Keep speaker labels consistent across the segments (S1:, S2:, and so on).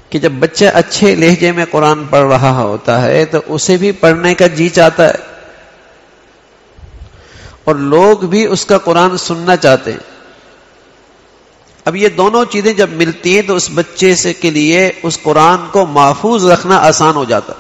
S1: کہ جب بچہ اچھے لہجے میں قرآن پڑھ رہا ہوتا ہے تو اسے بھی پڑھنے کا جی چاہتا ہے، اور لوگ بھی اس کا قرآن سننا چاہتے ہیں۔ اب یہ دونوں چیزیں جب ملتی ہیں تو اس بچے سے کے لیے اس قرآن کو محفوظ رکھنا آسان ہو جاتا۔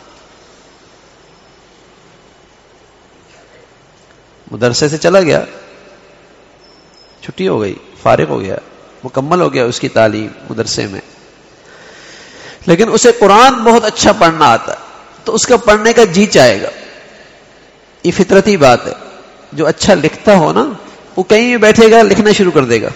S1: مدرسے سے چلا گیا، چھٹی ہو گئی، فارغ ہو گیا، مکمل ہو گیا اس کی تعلیم مدرسے میں، لیکن اسے قرآن بہت اچھا پڑھنا آتا ہے تو اس کا پڑھنے کا جی چاہے گا۔ یہ فطرتی بات ہے، جو اچھا لکھتا ہو نا وہ کہیں بھی بیٹھے گا لکھنا شروع کر دے گا۔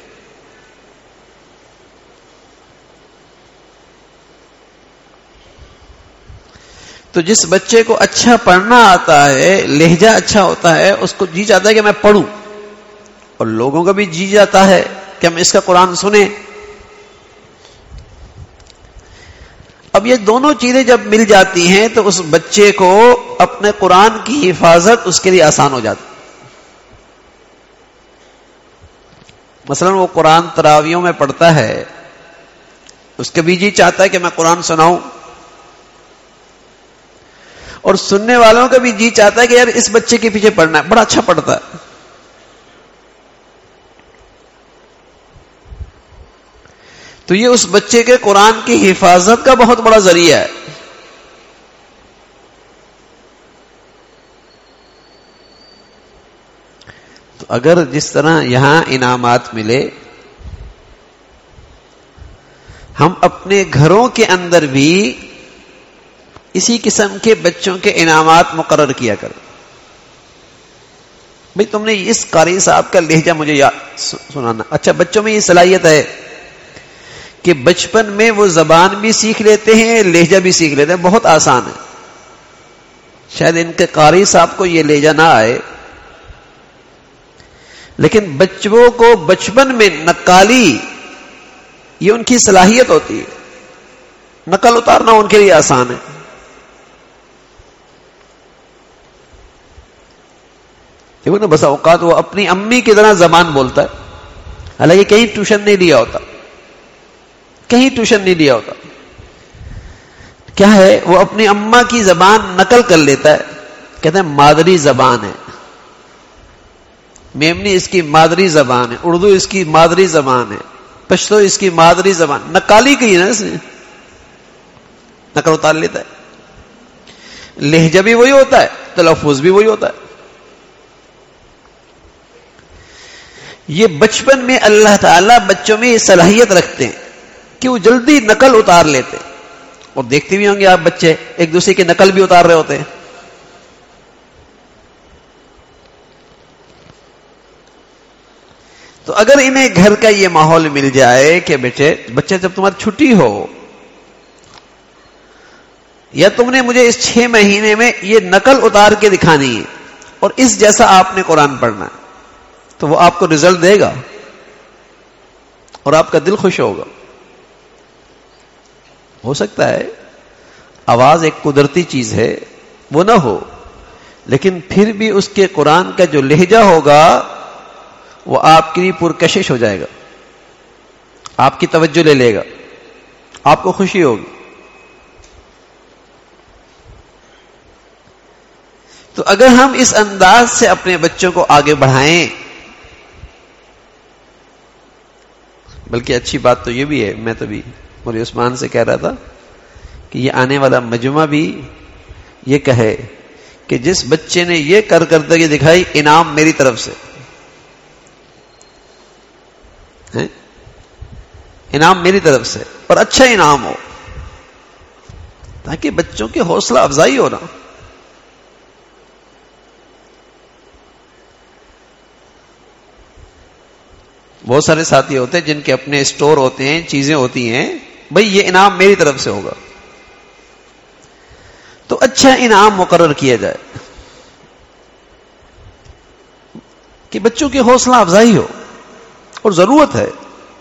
S1: تو جس بچے کو اچھا پڑھنا آتا ہے، لہجہ اچھا ہوتا ہے، اس کو جی چاہتا ہے کہ میں پڑھوں، اور لوگوں کا بھی جی جاتا ہے کہ ہم اس کا قرآن سنیں۔ اب یہ دونوں چیزیں جب مل جاتی ہیں تو اس بچے کو اپنے قرآن کی حفاظت اس کے لیے آسان ہو جاتی۔ مثلا وہ قرآن تراویوں میں پڑھتا ہے، اس کا بھی جی چاہتا ہے کہ میں قرآن سناؤں، اور سننے والوں کا بھی جی چاہتا ہے کہ یار اس بچے کے پیچھے پڑھنا ہے، بڑا اچھا پڑھتا ہے۔ تو یہ اس بچے کے قرآن کی حفاظت کا بہت بڑا ذریعہ ہے۔ تو اگر جس طرح یہاں انعامات ملے، ہم اپنے گھروں کے اندر بھی اسی قسم کے بچوں کے انعامات مقرر کیا کرو۔ بھئی تم نے اس قاری صاحب کا لہجہ مجھے سنانا۔ اچھا، بچوں میں یہ صلاحیت ہے کہ بچپن میں وہ زبان بھی سیکھ لیتے ہیں، لہجہ بھی سیکھ لیتے ہیں، بہت آسان ہے۔ شاید ان کے قاری صاحب کو یہ لہجہ نہ آئے، لیکن بچوں کو بچپن میں نقالی یہ ان کی صلاحیت ہوتی ہے، نقل اتارنا ان کے لیے آسان ہے۔ دیکھو نا، بسا اوقات وہ اپنی امی کی طرح زبان بولتا ہے، حالانکہ کہیں ٹیوشن نہیں لیا ہوتا، کہیں ٹیوشن نہیں لیا ہوتا۔ کیا ہے، وہ اپنی اماں کی زبان نقل کر لیتا ہے، کہتے ہیں مادری زبان ہے، میمنی اس کی مادری زبان ہے، اردو اس کی مادری زبان ہے، پشتو اس کی مادری زبان، نقالی کی نا، اس نے نقل اتار لیتا ہے۔ لہجہ بھی وہی ہوتا ہے، تلفظ بھی وہی ہوتا ہے۔ یہ بچپن میں اللہ تعالیٰ بچوں میں یہ صلاحیت رکھتے ہیں کہ وہ جلدی نقل اتار لیتے ہیں، اور دیکھتے بھی ہوں گے آپ بچے ایک دوسرے کی نقل بھی اتار رہے ہوتے ہیں۔ تو اگر انہیں گھر کا یہ ماحول مل جائے کہ بچے جب تمہاری چھٹی ہو یا تم نے مجھے اس 6 مہینے میں یہ نقل اتار کے دکھانی ہے اور اس جیسا آپ نے قرآن پڑھنا ہے، تو وہ آپ کو رزلٹ دے گا اور آپ کا دل خوش ہوگا۔ ہو سکتا ہے آواز ایک قدرتی چیز ہے، وہ نہ ہو، لیکن پھر بھی اس کے قرآن کا جو لہجہ ہوگا وہ آپ کے لیے پرکشش ہو جائے گا، آپ کی توجہ لے لے گا، آپ کو خوشی ہوگی۔ تو اگر ہم اس انداز سے اپنے بچوں کو آگے بڑھائیں، بلکہ اچھی بات تو یہ بھی ہے، میں تو بھی مولوی عثمان سے کہہ رہا تھا کہ یہ آنے والا مجمع بھی یہ کہے کہ جس بچے نے یہ کارکردگی دکھائی، انعام میری طرف سے، انعام میری طرف سے، اور اچھا انعام ہو، تاکہ بچوں کی حوصلہ افزائی ہو نا۔ بہت سارے ساتھی ہوتے ہیں جن کے اپنے اسٹور ہوتے ہیں، چیزیں ہوتی ہیں، بھئی یہ انعام میری طرف سے ہوگا، تو اچھا انعام مقرر کیا جائے کہ بچوں کی حوصلہ افزائی ہو، اور ضرورت ہے،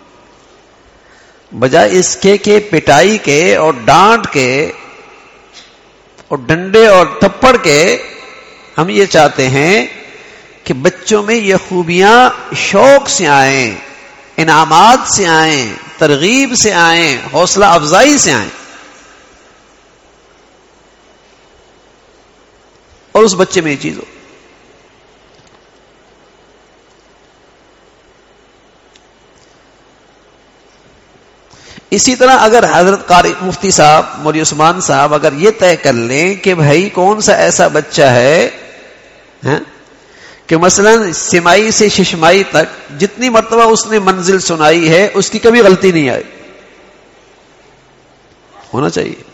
S1: بجائے اس کے کہ پٹائی کے اور ڈانٹ کے اور ڈنڈے اور تھپڑ کے، ہم یہ چاہتے ہیں کہ بچوں میں یہ خوبیاں شوق سے آئیں، انعامات سے آئیں، ترغیب سے آئیں، حوصلہ افزائی سے آئیں، اور اس بچے میں یہ چیز ہو. اسی طرح اگر حضرت قاری مفتی صاحب مولی عثمان صاحب اگر یہ طے کر لیں کہ بھائی کون سا ایسا بچہ ہے کہ مثلا سمائی سے ششمائی تک جتنی مرتبہ اس نے منزل سنائی ہے اس کی کبھی غلطی نہیں آئی، ہونا چاہیے.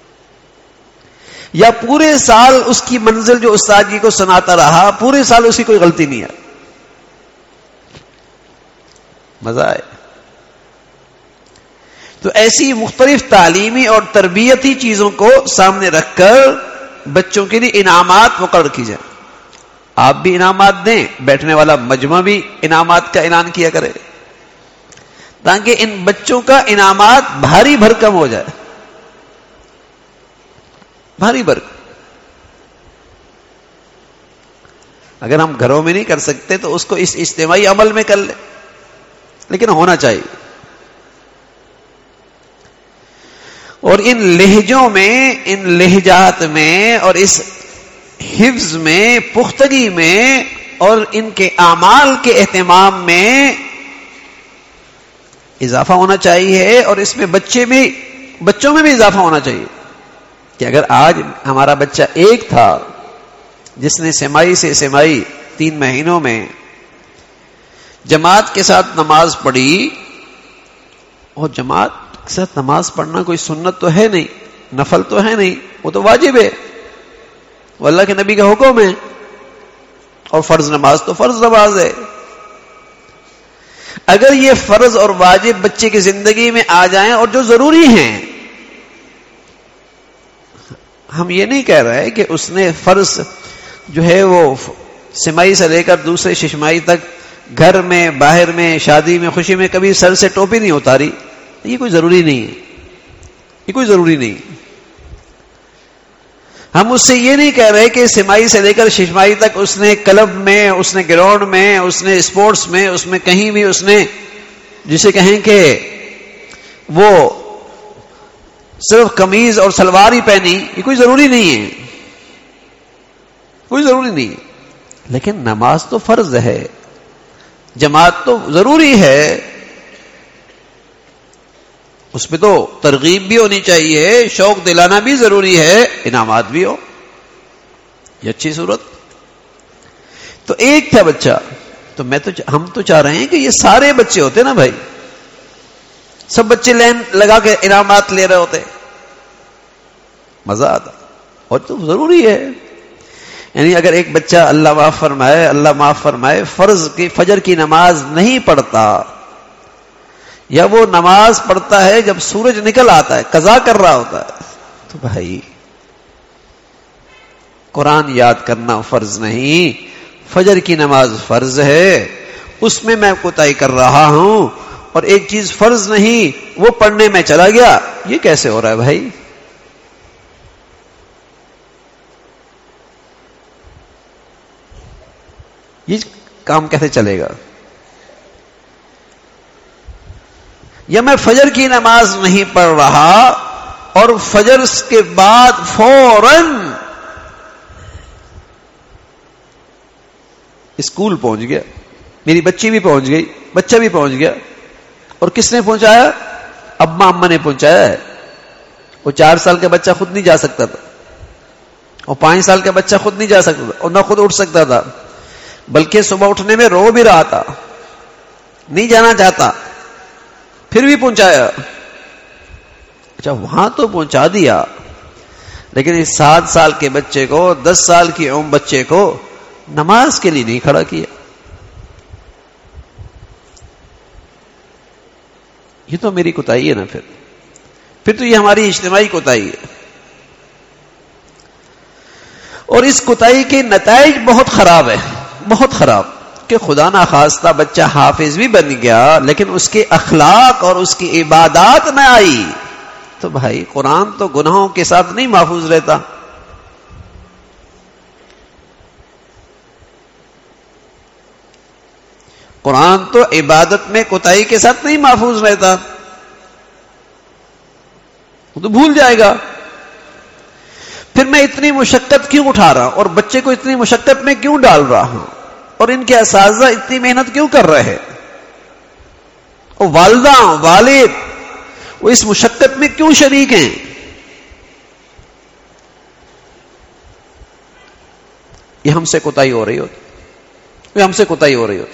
S1: یا پورے سال اس کی منزل جو استاد جی کو سناتا رہا، پورے سال اس کی کوئی غلطی نہیں آئی، مزہ آئے. تو ایسی مختلف تعلیمی اور تربیتی چیزوں کو سامنے رکھ کر بچوں کے لیے انعامات مقرر کی جائیں. آپ بھی انعامات دیں، بیٹھنے والا مجمع بھی انعامات کا اعلان کیا کرے، تاکہ ان بچوں کا انعامات بھاری بھرکم ہو جائے، بھاری بھرکم. اگر ہم گھروں میں نہیں کر سکتے تو اس کو اس اجتماعی عمل میں کر لیں، لیکن ہونا چاہیے. اور ان لہجوں میں، ان لہجات میں، اور اس حفظ میں، پختگی میں، اور ان کے اعمال کے اہتمام میں اضافہ ہونا چاہیے. اور اس میں بچوں میں بھی اضافہ ہونا چاہیے کہ اگر آج ہمارا بچہ ایک تھا جس نے سمائی سے سمائی 3 مہینوں میں جماعت کے ساتھ نماز پڑھی، اور جماعت کے ساتھ نماز پڑھنا کوئی سنت تو ہے نہیں، نفل تو ہے نہیں، وہ تو واجب ہے، وہ اللہ کے نبی کا حکم ہے. اور فرض نماز تو فرض نماز ہے. اگر یہ فرض اور واجب بچے کی زندگی میں آ جائیں، اور جو ضروری ہیں، ہم یہ نہیں کہہ رہے کہ اس نے فرض جو ہے وہ سمائی سے لے کر دوسرے ششمائی تک گھر میں، باہر میں، شادی میں، خوشی میں کبھی سر سے ٹوپی نہیں اتاری، یہ کوئی ضروری نہیں ہے، یہ کوئی ضروری نہیں. ہم اس سے یہ نہیں کہہ رہے کہ سمائی سے لے کر ششمائی تک اس نے کلب میں، اس نے گراؤنڈ میں، اس نے اسپورٹس میں، اس میں کہیں بھی اس نے جسے کہیں کہ وہ صرف قمیض اور سلوار ہی پہنی، یہ کوئی ضروری نہیں ہے، کوئی ضروری نہیں ہے. لیکن نماز تو فرض ہے، جماعت تو ضروری ہے، اس پہ تو ترغیب بھی ہونی چاہیے، شوق دلانا بھی ضروری ہے، انعامات بھی ہو، یہ اچھی صورت. تو ایک تھا بچہ، تو ہم تو چاہ رہے ہیں کہ یہ سارے بچے ہوتے نا بھائی، سب بچے لائن لگا کے انعامات لے رہے ہوتے، مزہ آتا. اور تو ضروری ہے، یعنی اگر ایک بچہ اللہ معاف فرمائے فرض کی فجر کی نماز نہیں پڑھتا، یا وہ نماز پڑھتا ہے جب سورج نکل آتا ہے، قضا کر رہا ہوتا ہے، تو بھائی قرآن یاد کرنا فرض نہیں، فجر کی نماز فرض ہے، اس میں کوتاہی کر رہا ہوں، اور ایک چیز فرض نہیں وہ پڑھنے میں چلا گیا، یہ کیسے ہو رہا ہے بھائی؟ یہ کام کیسے چلے گا؟ یا میں فجر کی نماز نہیں پڑھ رہا اور فجر کے بعد فوراً اسکول پہنچ گیا، میری بچی بھی پہنچ گئی، بچہ بھی پہنچ گیا، اور کس نے پہنچایا؟ ابا اما نے پہنچایا ہے. وہ 4 سال کا بچہ خود نہیں جا سکتا تھا، اور 5 سال کا بچہ خود نہیں جا سکتا تھا، اور نہ خود اٹھ سکتا تھا، بلکہ صبح اٹھنے میں رو بھی رہا تھا، نہیں جانا چاہتا، پھر بھی پہنچایا. اچھا وہاں تو پہنچا دیا، لیکن اس 7 سال کے بچے کو، 10 سال کی عمر بچے کو نماز کے لیے نہیں کھڑا کیا. یہ تو میری کوتاہی ہے نا، پھر تو یہ ہماری اجتماعی کوتاہی ہے. اور اس کوتاہی کے نتائج بہت خراب ہے، بہت خراب، کہ خدا نہ خواستہ بچہ حافظ بھی بن گیا لیکن اس کے اخلاق اور اس کی عبادات نہ آئی، تو بھائی قرآن تو گناہوں کے ساتھ نہیں محفوظ رہتا. قرآن تو عبادت میں کوتاہی کے ساتھ نہیں محفوظ رہتا، وہ تو بھول جائے گا. پھر میں اتنی مشقت کیوں اٹھا رہا ہوں اور بچے کو اتنی مشقت میں کیوں ڈال رہا ہوں اور ان کے اساتذہ اتنی محنت کیوں کر رہے ہیں اور والدہ والد وہ اس مشقت میں کیوں شریک ہیں؟ یہ ہم سے کوتاہی ہو رہی ہوتی، یہ ہم سے کوتاہی ہو رہی ہوتی.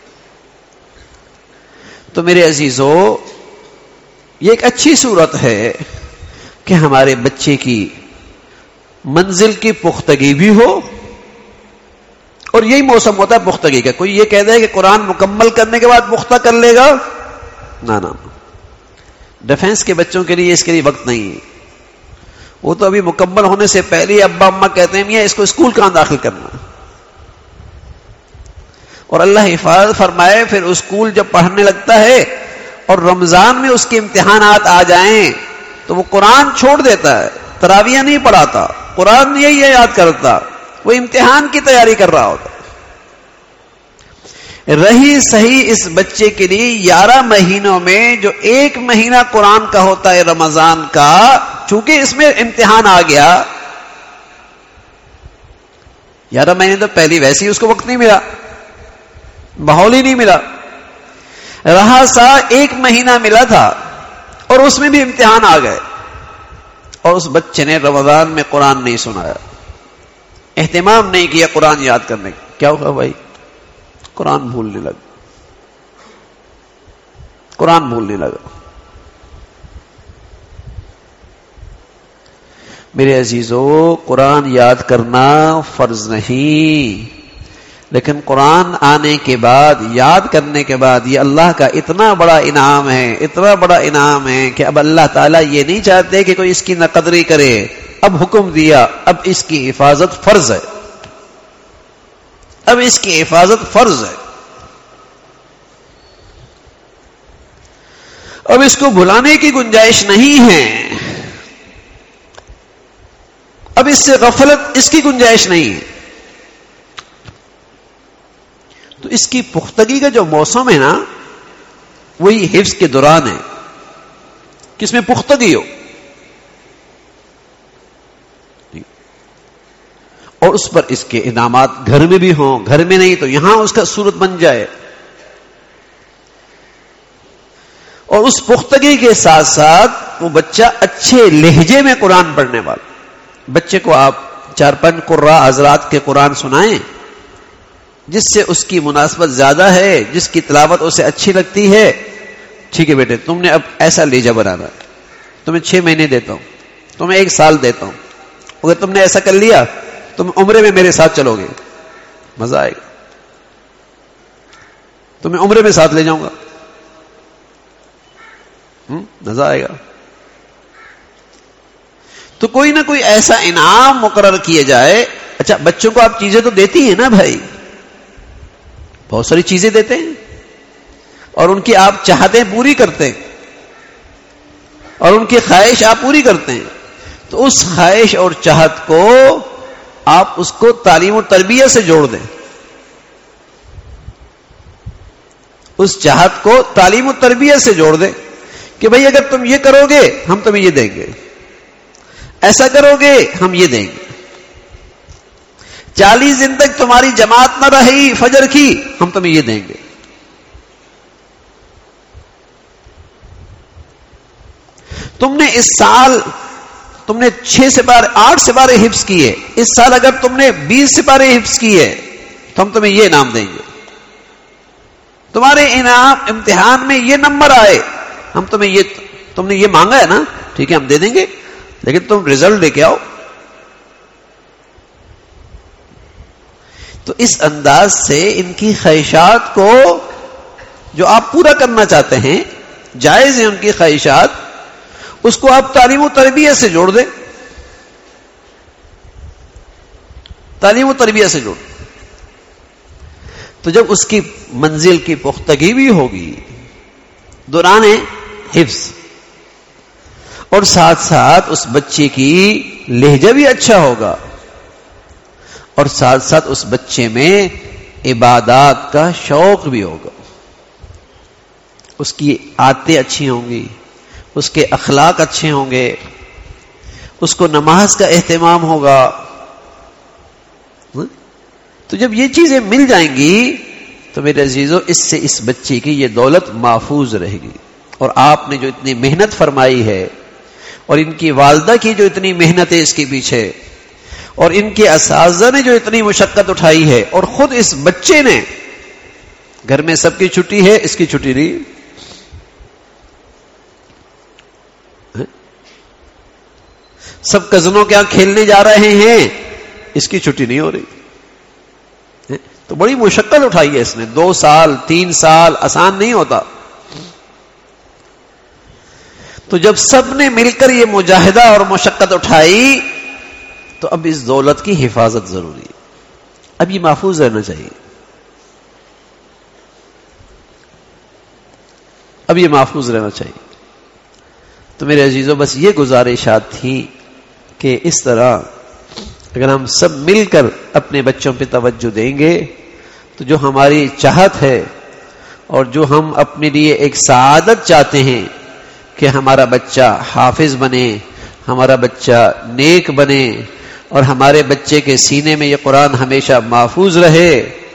S1: تو میرے عزیزو، یہ ایک اچھی صورت ہے کہ ہمارے بچے کی منزل کی پختگی بھی ہو، اور یہی موسم ہوتا ہے پختگی کا. کوئی یہ کہہ دے کہ قرآن مکمل کرنے کے بعد پختہ کر لے گا، نہ ڈیفنس کے بچوں کے لیے اس کے لیے وقت نہیں ہے. وہ تو ابھی مکمل ہونے سے پہلے ابا اماں کہتے ہیں میاں اس کو اسکول کہاں داخل کرنا، اور اللہ حفاظت فرمائے پھر اسکول جب پڑھنے لگتا ہے اور رمضان میں اس کے امتحانات آ جائیں تو وہ قرآن چھوڑ دیتا ہے، تراویح نہیں پڑھاتا، قرآن یہی یاد کرتا، وہ امتحان کی تیاری کر رہا ہوتا. رہی صحیح اس بچے کے لیے 11 مہینوں میں جو 1 مہینہ قرآن کا ہوتا ہے رمضان کا، چونکہ اس میں امتحان آ گیا، 11 مہینے تو پہلی ویسے ہی اس کو وقت نہیں ملا، ماحول ہی نہیں ملا. رہا سا 1 مہینہ ملا تھا اور اس میں بھی امتحان آ گئے، اور اس بچے نے رمضان میں قرآن نہیں سنایا، اہتمام نہیں کیا قرآن یاد کرنے کا. کیا ہوگا بھائی؟ قرآن بھولنے لگا، قرآن بھولنے لگا. میرے عزیزو، قرآن یاد کرنا فرض نہیں، لیکن قرآن آنے کے بعد، یاد کرنے کے بعد، یہ اللہ کا اتنا بڑا انعام ہے، اتنا بڑا انعام ہے کہ اب اللہ تعالیٰ یہ نہیں چاہتے کہ کوئی اس کی ناقدری کرے. اب حکم دیا، اب اس کی حفاظت فرض ہے، اب اس کی حفاظت فرض ہے. اب اس کو بھلانے کی گنجائش نہیں ہے، اب اس سے غفلت اس کی گنجائش نہیں ہے. تو اس کی پختگی کا جو موسم ہے نا، وہی حفظ کے دوران ہے، کس میں پختگی ہو. اور اس پر اس کے انعامات گھر میں بھی ہوں، گھر میں نہیں تو یہاں اس کا صورت بن جائے. اور اس پختگی کے ساتھ ساتھ وہ بچہ اچھے لہجے میں قرآن پڑھنے والا. بچے کو آپ 4-5 قراء حضرات کے قرآن سنائیں جس سے اس کی مناسبت زیادہ ہے، جس کی تلاوت اسے اچھی لگتی ہے. ٹھیک ہے بیٹے، تم نے اب ایسا لہجہ بنانا ہے، تمہیں 6 مہینے دیتا ہوں، تمہیں 1 سال دیتا ہوں. اگر تم نے ایسا کر لیا تم عمرے میں میرے ساتھ چلو گے، مزہ آئے گا، تمہیں عمرے میں ساتھ لے جاؤں گا، مزہ آئے گا. تو کوئی نہ کوئی ایسا انعام مقرر کیا جائے. اچھا، بچوں کو آپ چیزیں تو دیتی ہیں نا بھائی، بہت ساری چیزیں دیتے ہیں اور ان کی آپ چاہتیں پوری کرتے ہیں اور ان کی خواہش آپ پوری کرتے ہیں. تو اس خواہش اور چاہت کو آپ اس کو تعلیم و تربیت سے جوڑ دیں، اس چاہت کو تعلیم و تربیت سے جوڑ دیں کہ بھئی اگر تم یہ کرو گے ہم تمہیں یہ دیں گے، ایسا کرو گے ہم یہ دیں گے، 40 دن تک تمہاری جماعت نہ رہی فجر کی ہم تمہیں یہ دیں گے. تم نے اس سال تم نے 6 سپارے 8 سپارے حفظ کیے، اس سال اگر تم نے 20 سپارے حفظ کیے تو ہم تمہیں یہ انعام دیں گے. تمہارے انعام امتحان میں یہ نمبر آئے ہم تمہیں یہ، تم نے یہ مانگا ہے نا، ٹھیک ہے ہم دے دیں گے، لیکن تم رزلٹ لے کے آؤ. تو اس انداز سے ان کی خواہشات کو جو آپ پورا کرنا چاہتے ہیں، جائز ہیں ان کی خواہشات، اس کو آپ تعلیم و تربیت سے جوڑ دیں، تعلیم و تربیت سے جوڑ دیں. تو جب اس کی منزل کی پختگی بھی ہوگی دوران حفظ، اور ساتھ ساتھ اس بچے کی لہجہ بھی اچھا ہوگا، اور ساتھ ساتھ اس بچے میں عبادات کا شوق بھی ہوگا. اس کی عادتیں اچھی ہوں گی، اس کے اخلاق اچھے ہوں گے، اس کو نماز کا اہتمام ہوگا. تو جب یہ چیزیں مل جائیں گی تو میرے عزیزو اس سے اس بچے کی یہ دولت محفوظ رہے گی. اور آپ نے جو اتنی محنت فرمائی ہے اور ان کی والدہ کی جو اتنی محنت ہے اس کے پیچھے، اور ان کے اساتذہ نے جو اتنی مشقت اٹھائی ہے، اور خود اس بچے نے، گھر میں سب کی چھٹی ہے، اس کی چھٹی نہیں. سب کزنوں کے یہاں کھیلنے جا رہے ہیں، اس کی چھٹی نہیں ہو رہی. تو بڑی مشقت اٹھائی ہے اس نے، 2 سال 3 سال آسان نہیں ہوتا. تو جب سب نے مل کر یہ مجاہدہ اور مشقت اٹھائی تو اب اس دولت کی حفاظت ضروری ہے. اب یہ محفوظ رہنا چاہیے. اب یہ محفوظ رہنا چاہیے. تو میرے عزیزوں بس یہ گزارشات تھیں کہ اس طرح اگر ہم سب مل کر اپنے بچوں پہ توجہ دیں گے تو جو ہماری چاہت ہے اور جو ہم اپنے لیے ایک سعادت چاہتے ہیں کہ ہمارا بچہ حافظ بنے، ہمارا بچہ نیک بنے، اور ہمارے بچے کے سینے میں یہ قرآن ہمیشہ محفوظ رہے،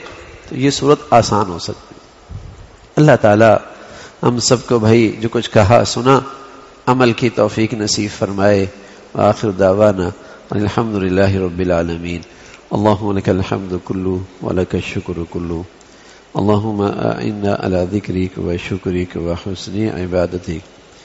S1: تو یہ صورت آسان ہو سکتی ہے. اللہ تعالی ہم سب کو بھائی جو کچھ کہا سنا عمل کی توفیق نصیب فرمائے. وآخر دعوانا الحمدللہ رب العالمین. اللہم لک الحمد کلو ولک الشکر کلو. اللہم اعنا علی ذکرک و شکرک و حسن عبادتک.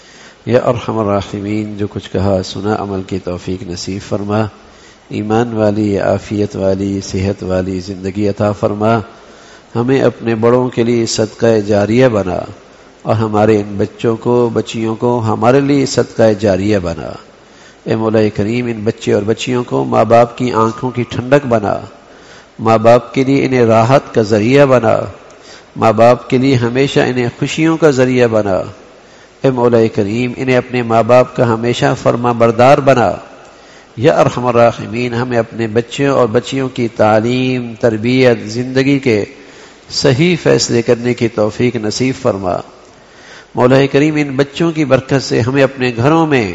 S1: یا ارحم الراحمین جو کچھ کہا سنا عمل کی توفیق نصیب فرما. ایمان والی، عافیت والی، صحت والی زندگی عطا فرما. ہمیں اپنے بڑوں کے لیے صدقہ جاریہ بنا، اور ہمارے ان بچوں کو، بچیوں کو ہمارے لیے صدقہ جاریہ بنا. اے مولا کریم ان بچے اور بچیوں کو ماں باپ کی آنکھوں کی ٹھنڈک بنا، ماں باپ کے لیے انہیں راحت کا ذریعہ بنا، ماں باپ کے لیے ہمیشہ انہیں خوشیوں کا ذریعہ بنا. اے مولا کریم انہیں اپنے ماں باپ کا ہمیشہ فرما بردار بنا. یا ارحم الراحمین ہمیں اپنے بچوں اور بچیوں کی تعلیم، تربیت، زندگی کے صحیح فیصلے کرنے کی توفیق نصیب فرما. مولا کریم ان بچوں کی برکت سے ہمیں اپنے گھروں میں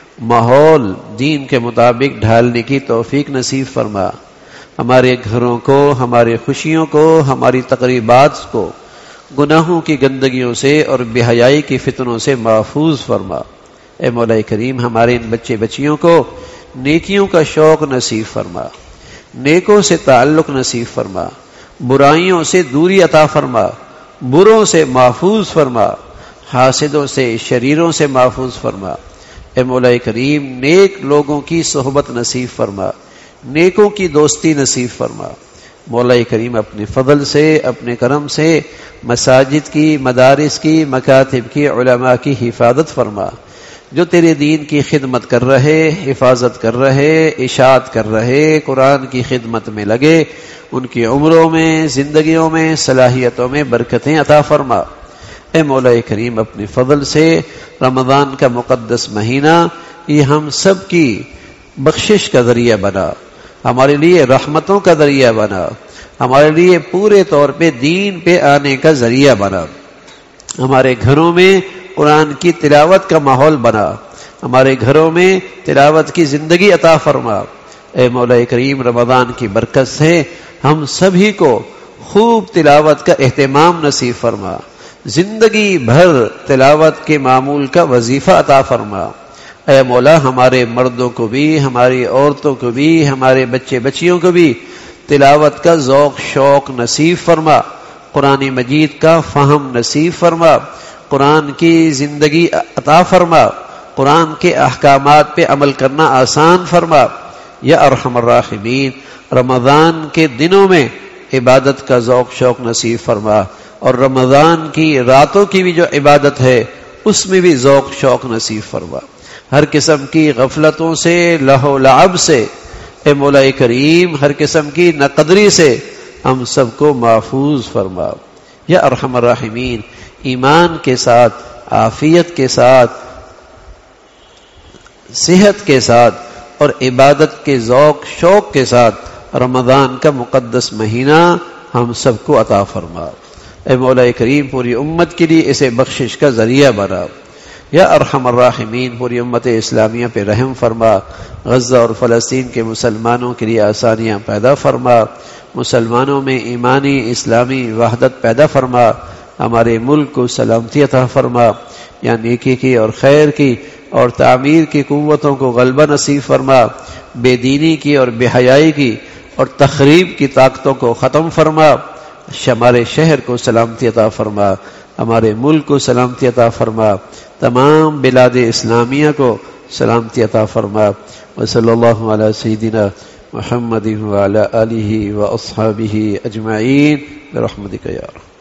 S1: ماحول دین کے مطابق ڈھالنے کی توفیق نصیب فرما. ہمارے گھروں کو، ہماری خوشیوں کو، ہماری تقریبات کو گناہوں کی گندگیوں سے اور بے حیائی کی فتنوں سے محفوظ فرما. اے مولا کریم ہمارے ان بچے بچیوں کو نیکیوں کا شوق نصیب فرما، نیکوں سے تعلق نصیب فرما، برائیوں سے دوری عطا فرما، بروں سے محفوظ فرما، حاسدوں سے، شریروں سے محفوظ فرما. اے مولا کریم نیک لوگوں کی صحبت نصیب فرما، نیکوں کی دوستی نصیب فرما. مولا کریم اپنے فضل سے، اپنے کرم سے مساجد کی، مدارس کی، مکاتب کی، علماء کی حفاظت فرما. جو تیرے دین کی خدمت کر رہے، حفاظت کر رہے، اشاعت کر رہے، قرآن کی خدمت میں لگے، ان کی عمروں میں، زندگیوں میں، صلاحیتوں میں برکتیں عطا فرما. اے مولا کریم اپنے فضل سے رمضان کا مقدس مہینہ یہ ہم سب کی بخشش کا ذریعہ بنا، ہمارے لیے رحمتوں کا ذریعہ بنا، ہمارے لیے پورے طور پہ دین پہ آنے کا ذریعہ بنا. ہمارے گھروں میں قرآن کی تلاوت کا ماحول بنا، ہمارے گھروں میں تلاوت کی زندگی عطا فرما. اے مولا کریم رمضان کی برکت سے ہم سبھی کو خوب تلاوت کا اہتمام نصیب فرما، زندگی بھر تلاوت کے معمول کا وظیفہ عطا فرما. اے مولا ہمارے مردوں کو بھی، ہماری عورتوں کو بھی، ہمارے بچے بچیوں کو بھی تلاوت کا ذوق شوق نصیب فرما، قرآن مجید کا فہم نصیب فرما، قرآن کی زندگی عطا فرما، قرآن کے احکامات پہ عمل کرنا آسان فرما. یا ارحم الراحمین رمضان کے دنوں میں عبادت کا ذوق شوق نصیب فرما، اور رمضان کی راتوں کی بھی جو عبادت ہے اس میں بھی ذوق شوق نصیب فرما. ہر قسم کی غفلتوں سے، لہو لعب سے اے مولا کریم، ہر قسم کی ناقدری سے ہم سب کو محفوظ فرما. یا ارحم الراحمین ایمان کے ساتھ، عافیت کے ساتھ، صحت کے ساتھ اور عبادت کے ذوق شوق کے ساتھ رمضان کا مقدس مہینہ ہم سب کو عطا فرما. اے مولا کریم پوری امت کے لیے اسے بخشش کا ذریعہ بنا۔ یا ارحم الراحمین پوری امت اسلامیہ پہ رحم فرما، غزہ اور فلسطین کے مسلمانوں کے لیے آسانیاں پیدا فرما، مسلمانوں میں ایمانی اسلامی وحدت پیدا فرما، ہمارے ملک کو سلامتی عطا فرما، یا نیکی کی اور خیر کی اور تعمیر کی قوتوں کو غلبہ نصیب فرما، بے دینی کی اور بے حیائی کی اور تخریب کی طاقتوں کو ختم فرما، ہمارے شہر کو سلامتی عطا فرما، ہمارے ملک کو سلامتی عطا فرما، تمام بلاد اسلامیہ کو سلامتی عطا فرما۔ وصلی اللہ علی سیدنا محمد وعلی آلہ واصحابہ اجمعین برحمتک یا رب۔